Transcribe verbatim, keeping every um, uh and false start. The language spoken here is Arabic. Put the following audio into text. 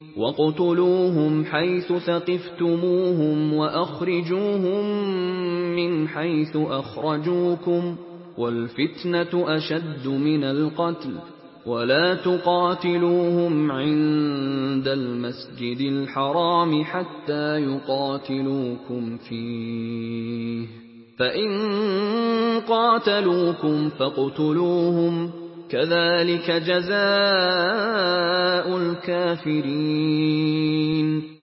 وَاقْتُلُوهُمْ حَيْثُ ثَقِفْتُمُوهُمْ وَأَخْرِجُوهُم مِّنْ حَيْثُ أَخْرَجُوكُمْ ۚ وَالْفِتْنَةُ أَشَدُّ مِنَ الْقَتْلِ ۚ وَلَا تُقَاتِلُوهُمْ عِندَ الْمَسْجِدِ الْحَرَامِ حَتَّىٰ يُقَاتِلُوكُمْ فِيهِ ۖ فَإِن قَاتَلُوكُمْ فَاقْتُلُوهُمْ ۗ كَذَٰلِكَ جَزَاءُ الْكَافِرِينَ